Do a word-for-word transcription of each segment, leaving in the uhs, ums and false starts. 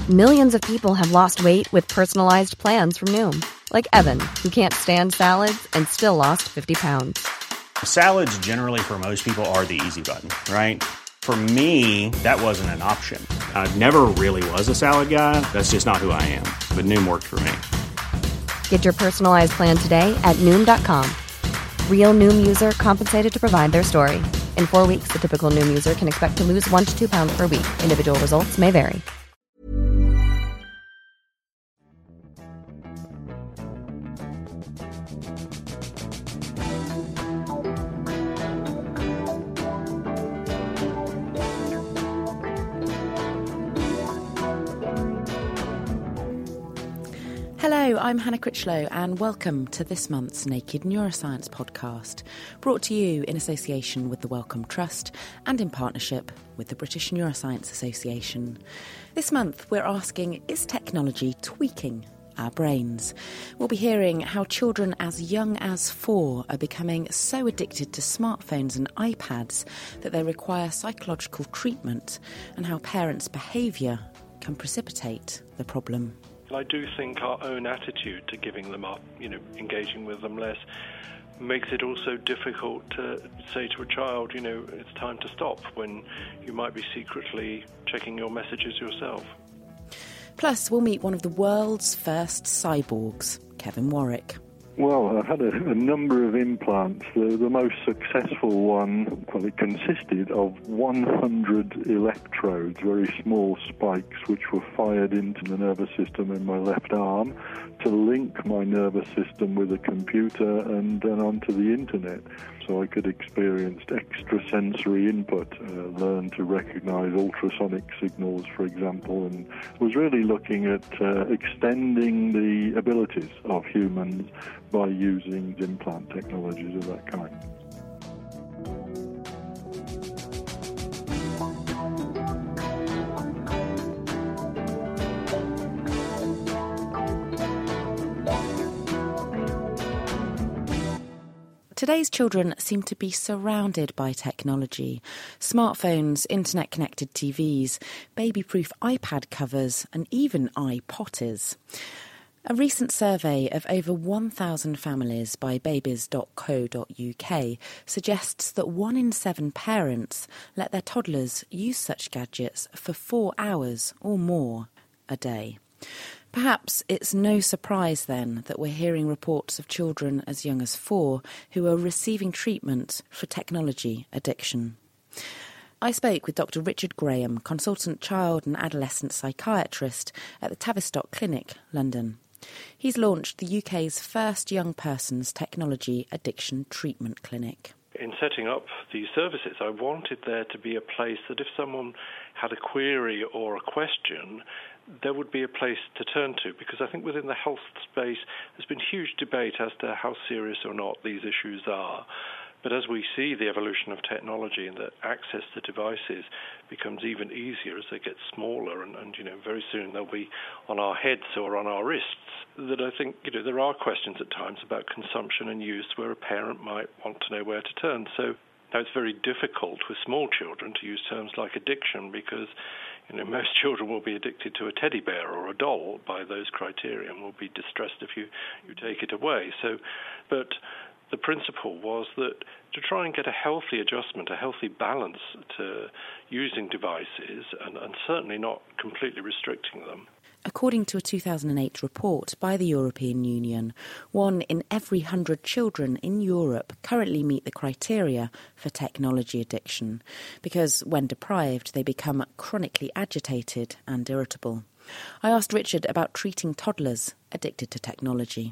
Millions of people have lost weight with personalized plans from Noom. Like Evan, who can't stand salads and still lost fifty pounds. Salads generally for most people are the easy button, right? For me, that wasn't an option. I never really was a salad guy. That's just not who I am. But Noom worked for me. Get your personalized plan today at Noom dot com. Real Noom user compensated to provide their story. In four weeks, the typical Noom user can expect to lose one to two pounds per week. Individual results may vary. Hello, I'm Hannah Critchlow and welcome to this month's Naked Neuroscience podcast, brought to you in association with the Wellcome Trust and in partnership with the British Neuroscience Association. This month we're asking, is technology tweaking our brains? We'll be hearing how children as young as four are becoming so addicted to smartphones and iPads that they require psychological treatment, and how parents' behaviour can precipitate the problem. I do think our own attitude to giving them up, you know, engaging with them less, makes it also difficult to say to a child, you know, it's time to stop, when you might be secretly checking your messages yourself. Plus, we'll meet one of the world's first cyborgs, Kevin Warwick. Well, I've had a, a number of implants. The, the most successful one, well, it consisted of one hundred electrodes, very small spikes, which were fired into the nervous system in my left arm to link my nervous system with a computer and then onto the internet. So I could experience extrasensory input, uh, learn to recognize ultrasonic signals, for example, and was really looking at uh, extending the abilities of humans by using implant technologies of that kind. Today's children seem to be surrounded by technology. Smartphones, internet-connected T Vs, baby-proof iPad covers, and even iPotters. A recent survey of over one thousand families by babies dot co dot uk suggests that one in seven parents let their toddlers use such gadgets for four hours or more a day. Perhaps it's no surprise then that we're hearing reports of children as young as four who are receiving treatment for technology addiction. I spoke with Doctor Richard Graham, consultant child and adolescent psychiatrist at the Tavistock Clinic, London. He's launched the U K's first young person's technology addiction treatment clinic. In setting up these services, I wanted there to be a place that if someone had a query or a question, there would be a place to turn to, because I think within the health space there's been huge debate as to how serious or not these issues are. But as we see the evolution of technology and that access to devices becomes even easier as they get smaller, and, and you know, very soon they'll be on our heads or on our wrists, that I think, you know, there are questions at times about consumption and use where a parent might want to know where to turn. So now it's very difficult with small children to use terms like addiction, because you know, most children will be addicted to a teddy bear or a doll by those criteria and will be distressed if you, you take it away. So, but the principle was that to try and get a healthy adjustment, a healthy balance to using devices, and, and certainly not completely restricting them. According to a two thousand eight report by the European Union, one in every hundred children in Europe currently meet the criteria for technology addiction, because when deprived they become chronically agitated and irritable. I asked Richard about treating toddlers addicted to technology.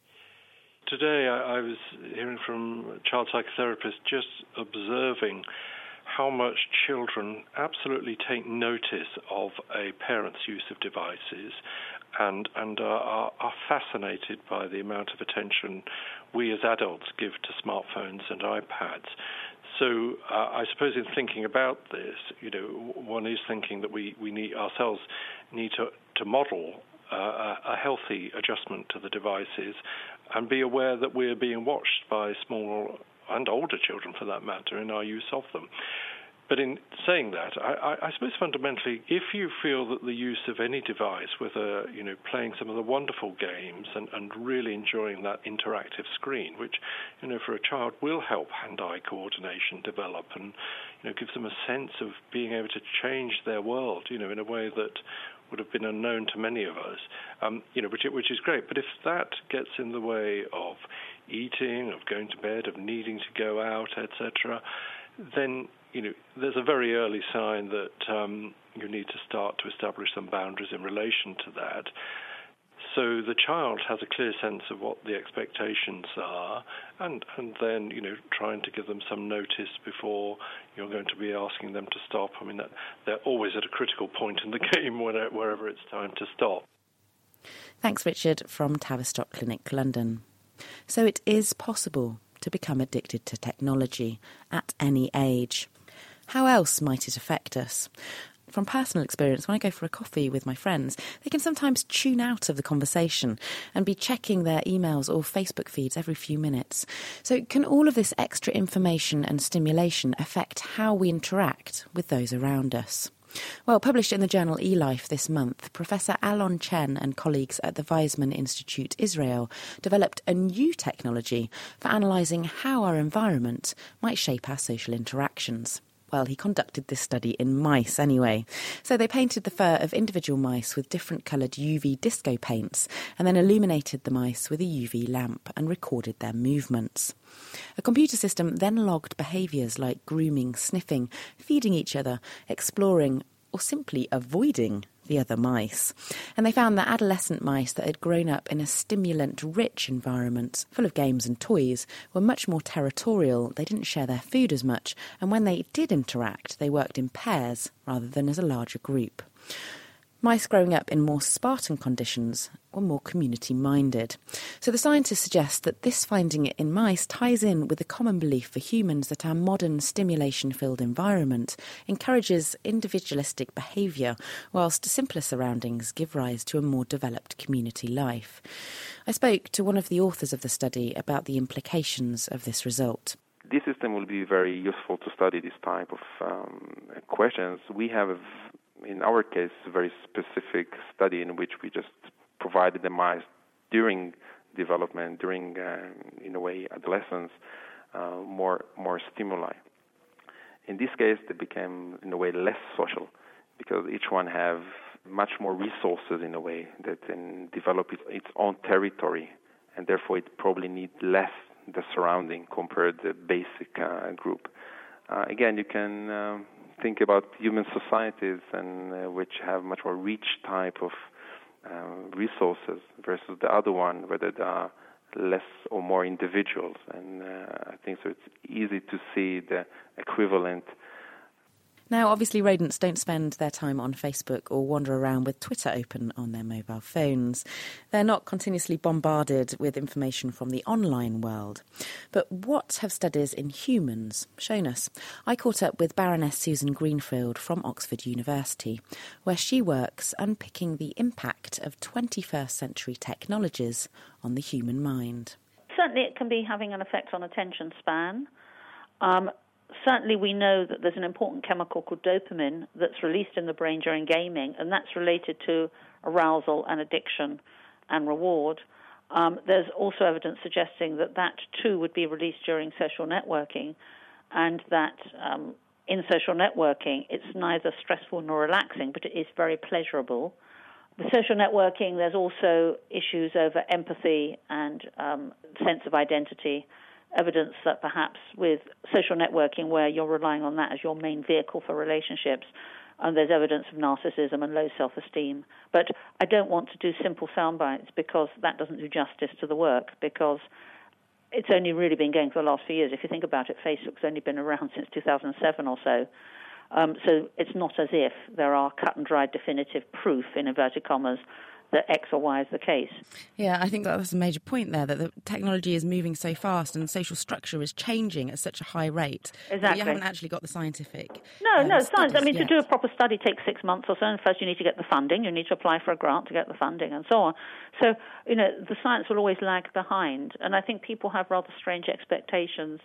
Today I, I was hearing from child psychotherapists just observing how much children absolutely take notice of a parent's use of devices and, and are, are fascinated by the amount of attention we as adults give to smartphones and iPads. So uh, I suppose in thinking about this, you know, one is thinking that we, we need ourselves need to, to model uh, a, a healthy adjustment to the devices and be aware that we're being watched by small and older children, for that matter, in our use of them. But in saying that, I, I, I suppose fundamentally, if you feel that the use of any device, whether you know playing some of the wonderful games and, and really enjoying that interactive screen, which you know for a child will help hand-eye coordination develop and you know gives them a sense of being able to change their world, you know, in a way that would have been unknown to many of us, um, you know, which which is great. But if that gets in the way of eating, of going to bed, of needing to go out, et cetera, then you know, there's a very early sign that um, you need to start to establish some boundaries in relation to that. So the child has a clear sense of what the expectations are, and, and then, you know, trying to give them some notice before you're going to be asking them to stop. I mean, that, they're always at a critical point in the game wherever it's time to stop. Thanks, Richard, from Tavistock Clinic, London. So it is possible to become addicted to technology at any age. How else might it affect us? From personal experience, when I go for a coffee with my friends, they can sometimes tune out of the conversation and be checking their emails or Facebook feeds every few minutes. So can all of this extra information and stimulation affect how we interact with those around us? Well, published in the journal eLife this month, Professor Alon Chen and colleagues at the Weizmann Institute Israel developed a new technology for analysing how our environment might shape our social interactions. Well, he conducted this study in mice anyway. So they painted the fur of individual mice with different coloured U V disco paints and then illuminated the mice with a U V lamp and recorded their movements. A computer system then logged behaviours like grooming, sniffing, feeding each other, exploring, or simply avoiding the other mice. And they found that adolescent mice that had grown up in a stimulant-rich environment, full of games and toys, were much more territorial. They didn't share their food as much, and when they did interact, they worked in pairs rather than as a larger group. Mice growing up in more Spartan conditions were more community-minded. So the scientists suggest that this finding in mice ties in with the common belief for humans that our modern stimulation-filled environment encourages individualistic behaviour, whilst simpler surroundings give rise to a more developed community life. I spoke to one of the authors of the study about the implications of this result. This system will be very useful to study this type of um, questions. We have a in our case, a very specific study in which we just provided the mice during development, during, uh, in a way, adolescence, uh, more more stimuli. In this case, they became, in a way, less social because each one have much more resources, in a way, that can develop its, its own territory, and therefore it probably needs less the surrounding compared to the basic uh, group. Uh, again, you can Um, think about human societies and uh, which have much more rich type of uh, resources versus the other one, whether they are less or more individuals. And uh, I think so it's easy to see the equivalent. Now, obviously, rodents don't spend their time on Facebook or wander around with Twitter open on their mobile phones. They're not continuously bombarded with information from the online world. But what have studies in humans shown us? I caught up with Baroness Susan Greenfield from Oxford University, where she works unpicking the impact of twenty-first century technologies on the human mind. Certainly it can be having an effect on attention span. Um, Certainly we know that there's an important chemical called dopamine that's released in the brain during gaming, and that's related to arousal and addiction and reward. Um, there's also evidence suggesting that that too would be released during social networking, and that um, in social networking it's neither stressful nor relaxing, but it is very pleasurable. With social networking, there's also issues over empathy and um, sense of identity. Evidence that perhaps with social networking, where you're relying on that as your main vehicle for relationships, and there's evidence of narcissism and low self-esteem. But I don't want to do simple sound bites because that doesn't do justice to the work, because it's only really been going for the last few years. If you think about it, Facebook's only been around since two thousand seven or so. Um, so it's not as if there are cut-and-dried definitive proof, in inverted commas, that X or Y is the case. Yeah, I think that was a major point there, that the technology is moving so fast and social structure is changing at such a high rate. Exactly. You haven't actually got the scientific No, um, no, science. I mean, yet. to do a proper study takes six months or so, and first you need to get the funding, you need to apply for a grant to get the funding, and so on. So, you know, the science will always lag behind, and I think people have rather strange expectations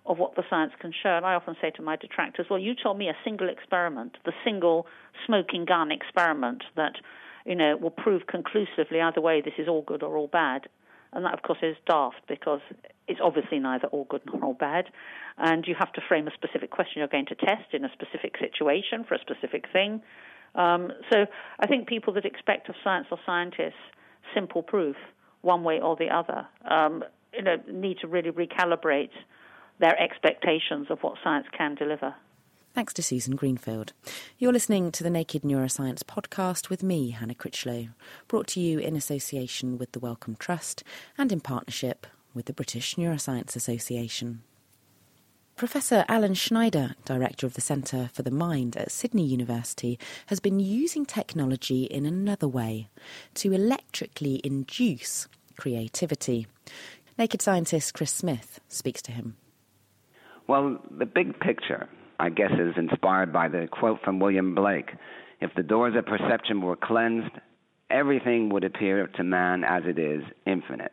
of what the science can show. And I often say to my detractors, well, you told me a single experiment, the single smoking gun experiment that, you know, will prove conclusively either way this is all good or all bad. And that, of course, is daft because it's obviously neither all good nor all bad. And you have to frame a specific question you're going to test in a specific situation for a specific thing. Um, so I think people that expect of science or scientists simple proof, one way or the other, um, you know, need to really recalibrate their expectations of what science can deliver. Thanks to Susan Greenfield. You're listening to the Naked Neuroscience podcast with me, Hannah Critchlow, brought to you in association with the Wellcome Trust and in partnership with the British Neuroscience Association. Professor Alan Schneider, Director of the Centre for the Mind at Sydney University, has been using technology in another way, to electrically induce creativity. Naked scientist Chris Smith speaks to him. Well, the big picture, I guess, is inspired by the quote from William Blake. If the doors of perception were cleansed, everything would appear to man as it is, infinite.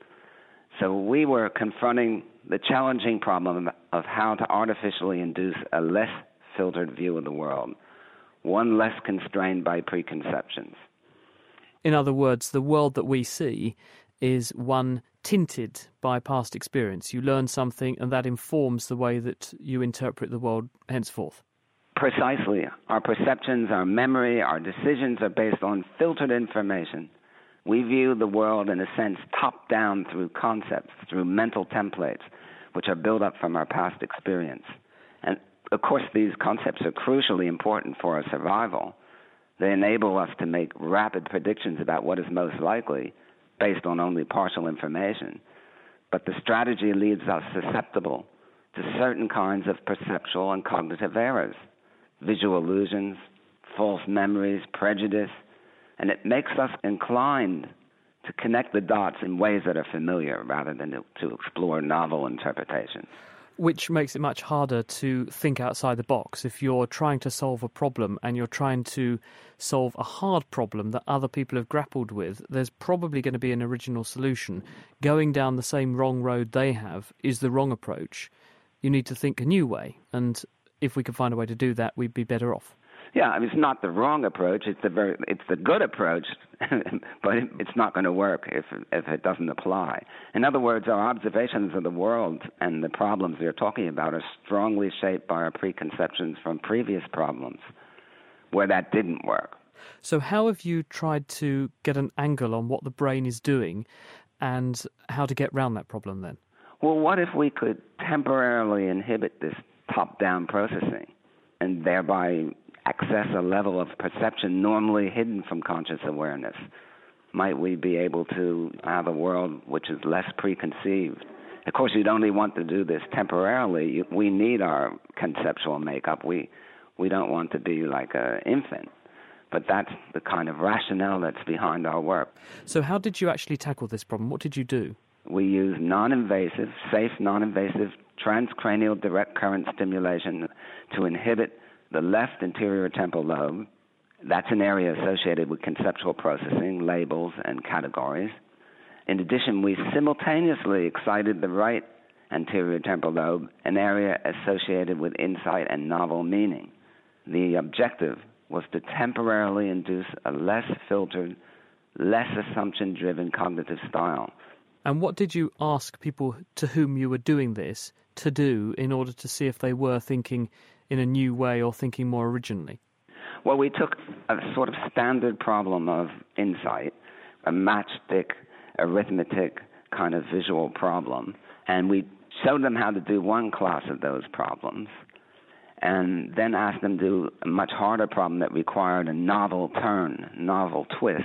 So we were confronting the challenging problem of how to artificially induce a less filtered view of the world, one less constrained by preconceptions. In other words, the world that we see is one tinted by past experience. You learn something and that informs the way that you interpret the world henceforth. Precisely. Our perceptions, our memory, our decisions are based on filtered information. We view the world, in a sense, top-down through concepts, through mental templates, which are built up from our past experience. And, of course, these concepts are crucially important for our survival. They enable us to make rapid predictions about what is most likely based on only partial information. But the strategy leaves us susceptible to certain kinds of perceptual and cognitive errors, visual illusions, false memories, prejudice, and it makes us inclined to connect the dots in ways that are familiar rather than to, to explore novel interpretations. Which makes it much harder to think outside the box. If you're trying to solve a problem and you're trying to solve a hard problem that other people have grappled with, there's probably going to be an original solution. Going down the same wrong road they have is the wrong approach. You need to think a new way, and if we could find a way to do that, we'd be better off. Yeah, I mean, it's not the wrong approach. It's the very, it's the good approach, but it's not going to work if if it doesn't apply. In other words, our observations of the world and the problems we are talking about are strongly shaped by our preconceptions from previous problems, where that didn't work. So, how have you tried to get an angle on what the brain is doing, and how to get round that problem then? Well, what if we could temporarily inhibit this top-down processing, and thereby access a level of perception normally hidden from conscious awareness? Might we be able to have a world which is less preconceived? Of course, you'd only want to do this temporarily. We need our conceptual makeup. We we don't want to be like an infant. But that's the kind of rationale that's behind our work. So how did you actually tackle this problem? What did you do? We use non-invasive, safe non-invasive transcranial direct current stimulation to inhibit the left anterior temporal lobe. That's an area associated with conceptual processing, labels, and categories. In addition, we simultaneously excited the right anterior temporal lobe, an area associated with insight and novel meaning. The objective was to temporarily induce a less filtered, less assumption-driven cognitive style. And what did you ask people to whom you were doing this to do in order to see if they were thinking in a new way or thinking more originally? Well, we took a sort of standard problem of insight, a matchstick, arithmetic kind of visual problem, and we showed them how to do one class of those problems, and then asked them to do a much harder problem that required a novel turn, novel twist.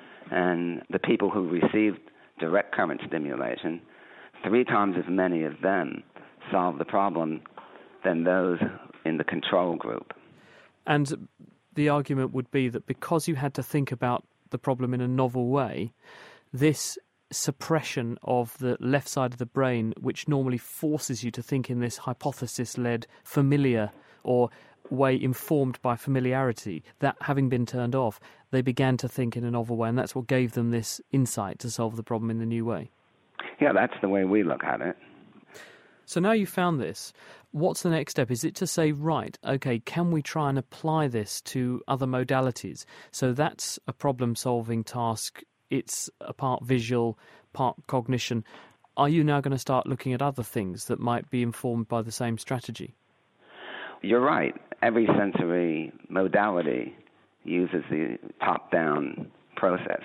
And the people who received direct current stimulation, three times as many of them solved the problem than those in the control group. And the argument would be that because you had to think about the problem in a novel way, this suppression of the left side of the brain, which normally forces you to think in this hypothesis-led, familiar or way informed by familiarity, that having been turned off, they began to think in a novel way, and that's what gave them this insight to solve the problem in the new way. Yeah, that's the way we look at it. So now you've found this, what's the next step? Is it to say, right, OK, can we try and apply this to other modalities? So that's a problem-solving task. It's a part visual, part cognition. Are you now going to start looking at other things that might be informed by the same strategy? You're right. Every sensory modality uses the top-down process.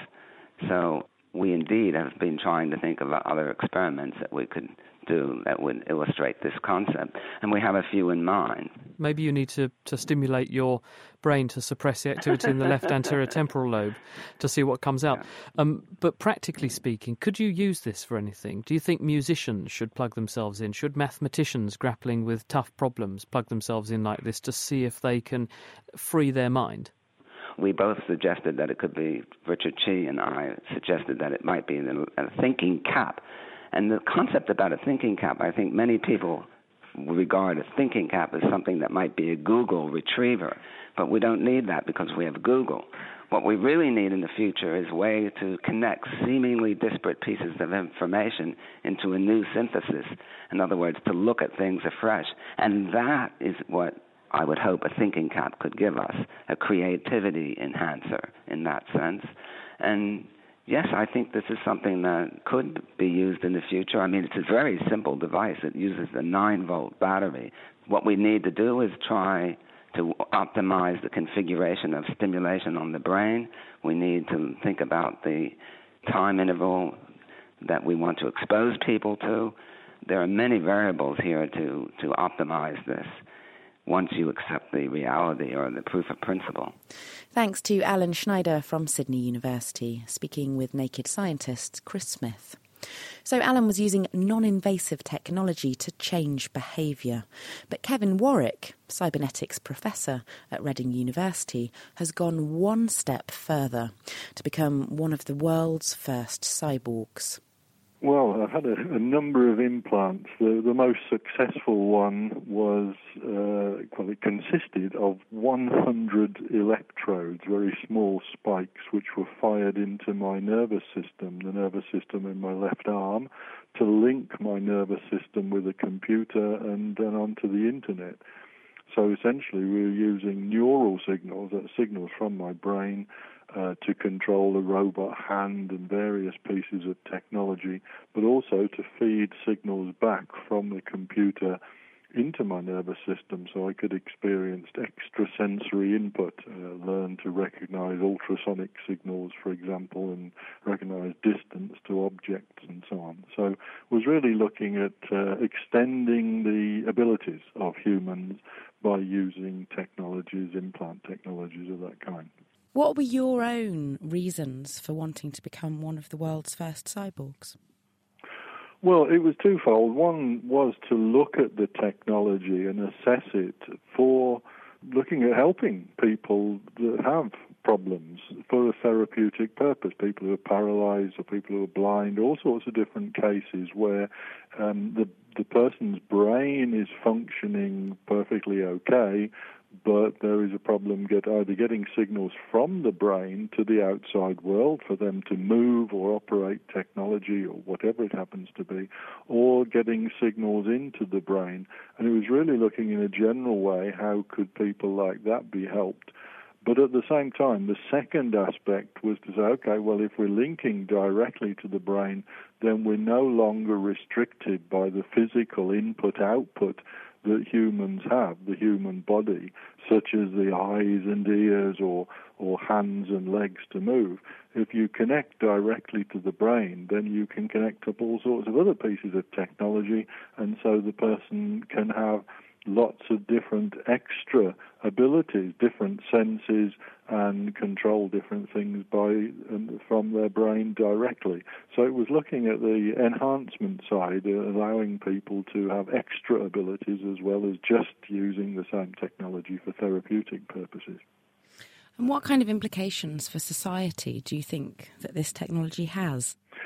So we indeed have been trying to think of other experiments that we could do that would illustrate this concept, and we have a few in mind. Maybe you need to, to stimulate your brain to suppress the activity in the left anterior temporal lobe to see what comes out. Yeah. Um, but practically speaking, could you use this for anything? Do you think musicians should plug themselves in? Should mathematicians grappling with tough problems plug themselves in like this to see if they can free their mind? We both suggested that it could be, Richard Chi and I suggested that it might be a thinking cap. And the concept about a thinking cap, I think many people regard a thinking cap as something that might be a Google retriever. But we don't need that because we have Google. What we really need in the future is a way to connect seemingly disparate pieces of information into a new synthesis. In other words, to look at things afresh. And that is what I would hope a thinking cap could give us, a creativity enhancer in that sense. And yes, I think this is something that could be used in the future. I mean, it's a very simple device. It uses a nine-volt battery. What we need to do is try to optimize the configuration of stimulation on the brain. We need to think about the time interval that we want to expose people to. There are many variables here to, to optimize this once you accept the reality or the proof of principle. Thanks to Alan Schneider from Sydney University, speaking with Naked Scientist Chris Smith. So Alan was using non-invasive technology to change behaviour. But Kevin Warwick, cybernetics professor at Reading University, has gone one step further to become one of the world's first cyborgs. Well, I've had a, a number of implants. The, the most successful one was, uh, well, it consisted of one hundred electrodes, very small spikes, which were fired into my nervous system, the nervous system in my left arm, to link my nervous system with a computer and then onto the internet. So essentially we were using neural signals, uh, signals from my brain, Uh, to control a robot hand and various pieces of technology, but also to feed signals back from the computer into my nervous system so I could experience extrasensory input, uh, learn to recognize ultrasonic signals, for example, and recognize distance to objects and so on. So was really looking at uh, extending the abilities of humans by using technologies, implant technologies of that kind. What were your own reasons for wanting to become one of the world's first cyborgs? Well, it was twofold. One was to look at the technology and assess it for looking at helping people that have problems for a therapeutic purpose, people who are paralyzed or people who are blind, all sorts of different cases where um, the, the person's brain is functioning perfectly okay, but there is a problem get either getting signals from the brain to the outside world for them to move or operate technology or whatever it happens to be, or getting signals into the brain. And it was really looking in a general way, how could people like that be helped? But at the same time, the second aspect was to say, okay, well, if we're linking directly to the brain, then we're no longer restricted by the physical input-output that humans have, the human body, such as the eyes and ears or, or hands and legs to move. If you connect directly to the brain, then you can connect up all sorts of other pieces of technology, and so the person can have lots of different extra abilities, different senses, and control different things by um, from their brain directly. So it was looking at the enhancement side, uh, allowing people to have extra abilities as well as just using the same technology for therapeutic purposes. And what kind of implications for society do you think that this technology has?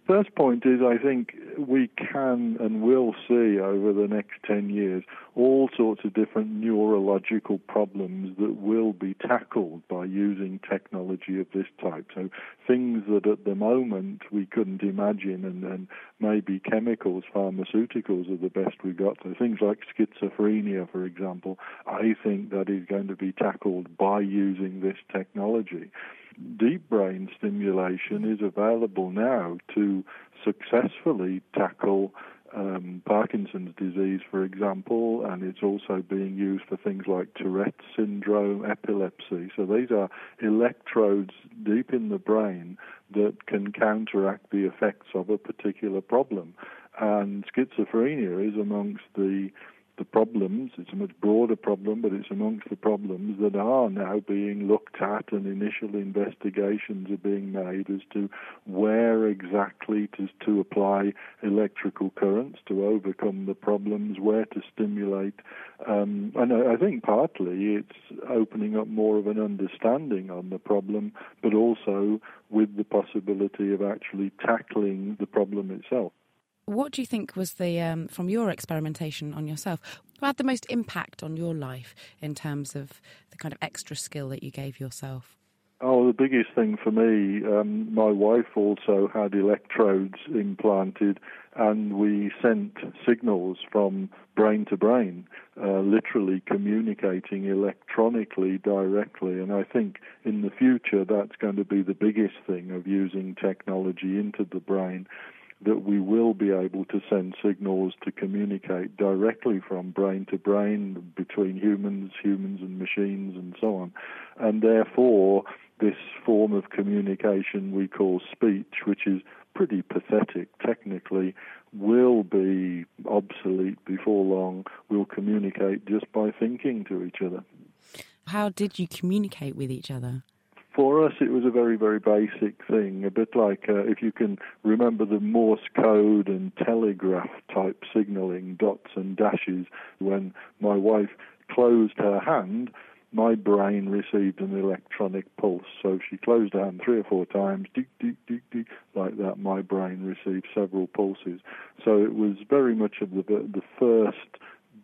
First point is, I think we can and will see over the next ten years all sorts of different neurological problems that will be tackled by using technology of this type. So things that at the moment we couldn't imagine, and, and maybe chemicals, pharmaceuticals are the best we got. So things like schizophrenia, for example, I think that is going to be tackled by using this technology. Deep brain stimulation is available now to successfully tackle um, Parkinson's disease, for example, and it's also being used for things like Tourette's syndrome, epilepsy. So these are electrodes deep in the brain that can counteract the effects of a particular problem. And schizophrenia is amongst the the problems. It's a much broader problem, but it's amongst the problems that are now being looked at, and initial investigations are being made as to where exactly to, to apply electrical currents to overcome the problems, where to stimulate. Um, and I, I think partly it's opening up more of an understanding on the problem, but also with the possibility of actually tackling the problem itself. What do you think was the, um, from your experimentation on yourself, what had the most impact on your life in terms of the kind of extra skill that you gave yourself? Oh, the biggest thing for me, um, my wife also had electrodes implanted, and we sent signals from brain to brain, uh, literally communicating electronically directly. And I think in the future that's going to be the biggest thing of using technology into the brain, that we will be able to send signals to communicate directly from brain to brain between humans, humans and machines and so on. And therefore, this form of communication we call speech, which is pretty pathetic technically, will be obsolete before long. We'll communicate just by thinking to each other. How did you communicate with each other? For us, it was a very, very basic thing, a bit like uh, if you can remember the Morse code and telegraph type signaling, dots and dashes. When my wife closed her hand, my brain received an electronic pulse. So if she closed her hand three or four times, deek, deek, deek, deek, like that, my brain received several pulses. So it was very much of the, the first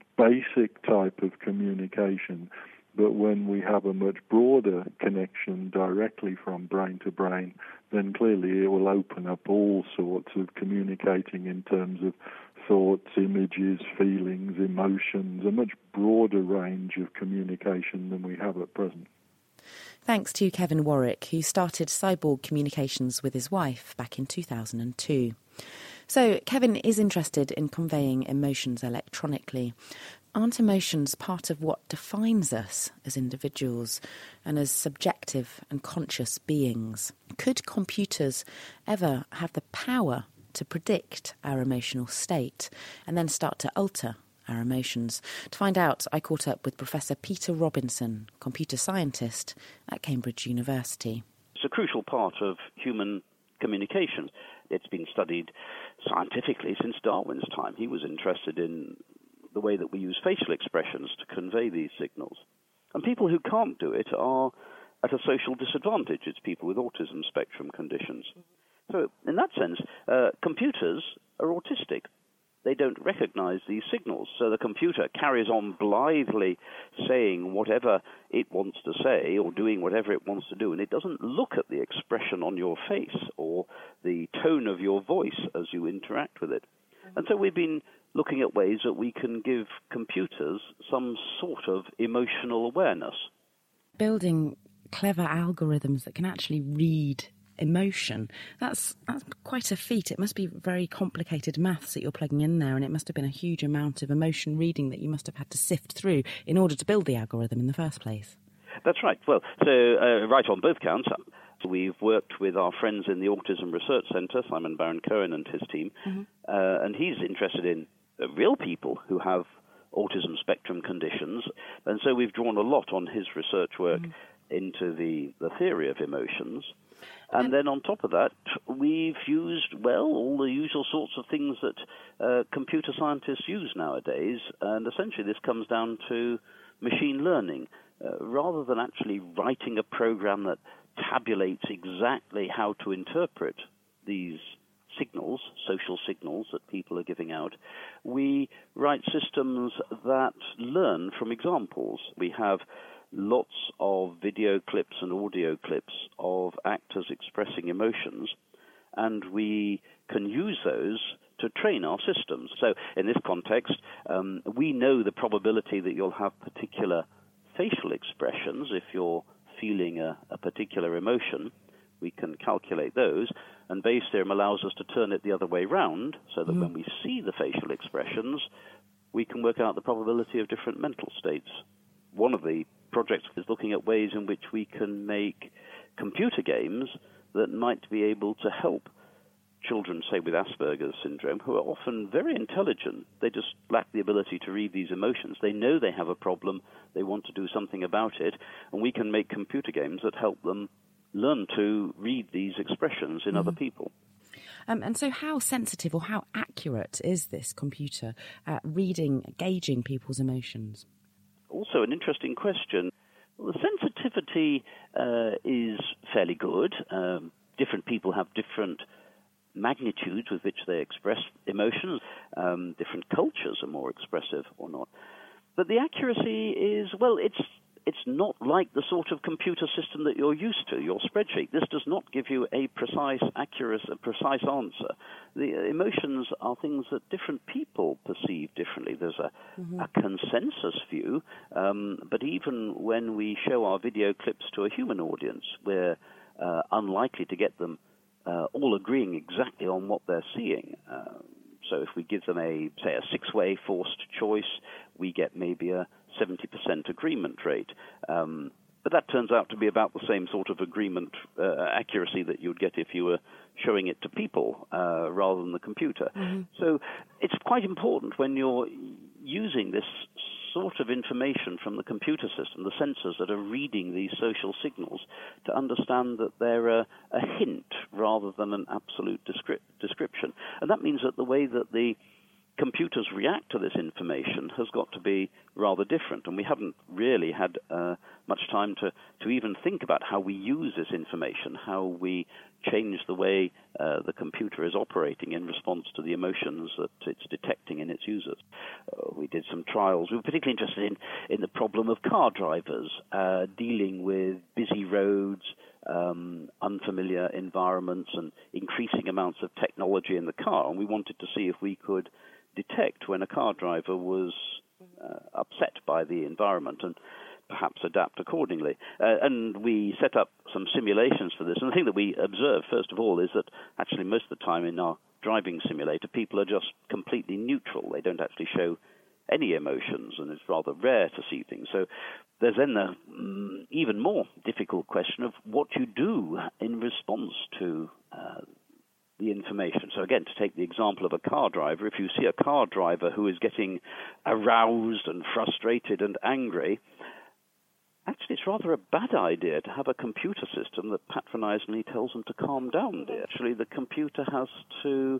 basic type of communication. But when we have a much broader connection directly from brain to brain, then clearly it will open up all sorts of communicating in terms of thoughts, images, feelings, emotions, a much broader range of communication than we have at present. Thanks to Kevin Warwick, who started Cyborg Communications with his wife back in two thousand two. So Kevin is interested in conveying emotions electronically. Aren't emotions part of what defines us as individuals and as subjective and conscious beings? Could computers ever have the power to predict our emotional state and then start to alter our emotions? To find out, I caught up with Professor Peter Robinson, computer scientist at Cambridge University. It's a crucial part of human communication. It's been studied scientifically since Darwin's time. He was interested in the way that we use facial expressions to convey these signals. And people who can't do it are at a social disadvantage. It's people with autism spectrum conditions. So in that sense, uh, computers are autistic. They don't recognize these signals. So the computer carries on blithely saying whatever it wants to say or doing whatever it wants to do, and it doesn't look at the expression on your face or the tone of your voice as you interact with it. And so we've been looking at ways that we can give computers some sort of emotional awareness. Building clever algorithms that can actually read emotion, that's, that's quite a feat. It must be very complicated maths that you're plugging in there, and it must have been a huge amount of emotion reading that you must have had to sift through in order to build the algorithm in the first place. That's right. Well, so uh, right on both counts. We've worked with our friends in the Autism Research Centre, Simon Baron-Cohen and his team, mm-hmm. uh, and he's interested in uh, real people who have autism spectrum conditions, and so we've drawn a lot on his research work mm-hmm. into the, the theory of emotions. And then on top of that, we've used, well, all the usual sorts of things that uh, computer scientists use nowadays, and essentially this comes down to machine learning. Uh, rather than actually writing a program that tabulates exactly how to interpret these signals, social signals that people are giving out. We write systems that learn from examples. We have lots of video clips and audio clips of actors expressing emotions, and we can use those to train our systems. So in this context, um, we know the probability that you'll have particular facial expressions if you're feeling a, a particular emotion. We can calculate those, and Bayes' theorem allows us to turn it the other way round, so that mm. when we see the facial expressions, we can work out the probability of different mental states. One of the projects is looking at ways in which we can make computer games that might be able to help children, say, with Asperger's syndrome, who are often very intelligent. They just lack the ability to read these emotions. They know they have a problem. They want to do something about it. And we can make computer games that help them learn to read these expressions in mm. other people. Um, and so how sensitive or how accurate is this computer at reading, gauging people's emotions? Also an interesting question. Well, the sensitivity uh, is fairly good. Um, different people have different magnitudes with which they express emotions. Um, different cultures are more expressive or not. But the accuracy is, well, it's it's not like the sort of computer system that you're used to, your spreadsheet. This does not give you a precise, accurate, a precise answer. The emotions are things that different people perceive differently. There's a, mm-hmm. a consensus view, um, but even when we show our video clips to a human audience, we're uh, unlikely to get them Uh, all agreeing exactly on what they're seeing. Uh, so if we give them a, say, a six-way forced choice, we get maybe a seventy percent agreement rate. Um, but that turns out to be about the same sort of agreement uh, accuracy that you'd get if you were showing it to people uh, rather than the computer. Mm-hmm. So it's quite important when you're using this sort of information from the computer system, the sensors that are reading these social signals, to understand that they're a, a hint rather than an absolute descri- description. And that means that the way that the computers react to this information has got to be rather different, and we haven't really had uh, much time to, to even think about how we use this information, how we change the way uh, the computer is operating in response to the emotions that it's detecting in its users. Uh, we did some trials. We were particularly interested in, in the problem of car drivers uh, dealing with busy roads, um, unfamiliar environments, and increasing amounts of technology in the car, and we wanted to see if we could detect when a car driver was uh, upset by the environment and perhaps adapt accordingly. Uh, and we set up some simulations for this. And the thing that we observed, first of all, is that actually most of the time in our driving simulator, people are just completely neutral. They don't actually show any emotions, and it's rather rare to see things. So there's then the um, even more difficult question of what you do in response to uh, the information. So again, to take the example of a car driver, if you see a car driver who is getting aroused and frustrated and angry, actually it's rather a bad idea to have a computer system that patronizingly tells them to calm down. Actually, the computer has to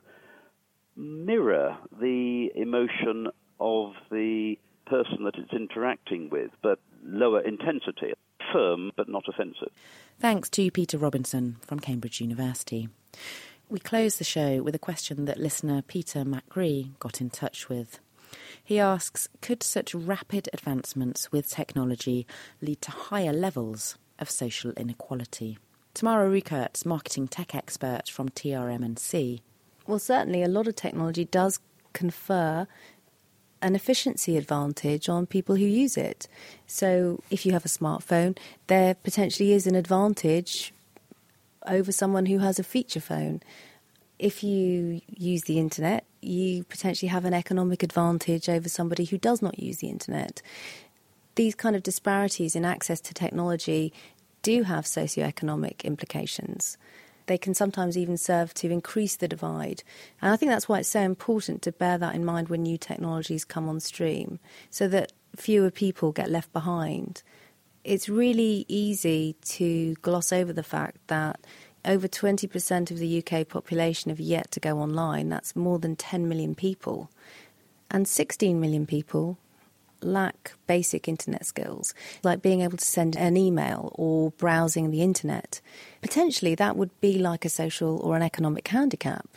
mirror the emotion of the person that it's interacting with, but lower intensity, firm but not offensive. Thanks to Peter Robinson from Cambridge University. We close the show with a question that listener Peter McGree got in touch with. He asks, could such rapid advancements with technology lead to higher levels of social inequality? Tamara Rukert's marketing tech expert from T R M and C. Well, certainly a lot of technology does confer an efficiency advantage on people who use it. So if you have a smartphone, there potentially is an advantage over someone who has a feature phone. If you use the internet, you potentially have an economic advantage over somebody who does not use the internet. These kind of disparities in access to technology do have socioeconomic implications. They can sometimes even serve to increase the divide. And I think that's why it's so important to bear that in mind when new technologies come on stream, so that fewer people get left behind. It's really easy to gloss over the fact that over twenty percent of the U K population have yet to go online. That's more than ten million people. And sixteen million people lack basic internet skills, like being able to send an email or browsing the internet. Potentially that would be like a social or an economic handicap.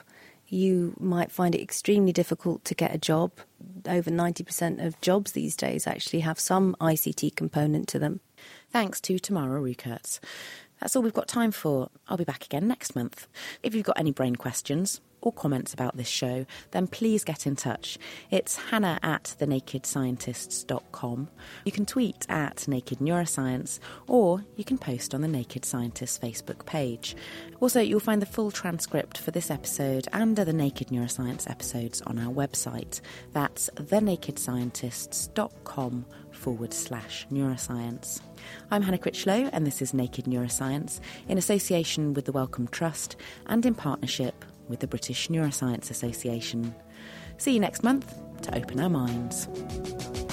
You might find it extremely difficult to get a job. Over ninety percent of jobs these days actually have some I C T component to them. Thanks to Tamara Rukertz. That's all we've got time for. I'll be back again next month. If you've got any brain questions or comments about this show, then please get in touch. It's hannah at the naked scientists dot com. You can tweet at Naked Neuroscience, or you can post on the Naked Scientists Facebook page. Also, you'll find the full transcript for this episode and other Naked Neuroscience episodes on our website. That's the naked scientists dot com forward slash neuroscience. I'm Hannah Critchlow, and this is Naked Neuroscience, in association with the Wellcome Trust and in partnership with the British Neuroscience Association. See you next month to open our minds.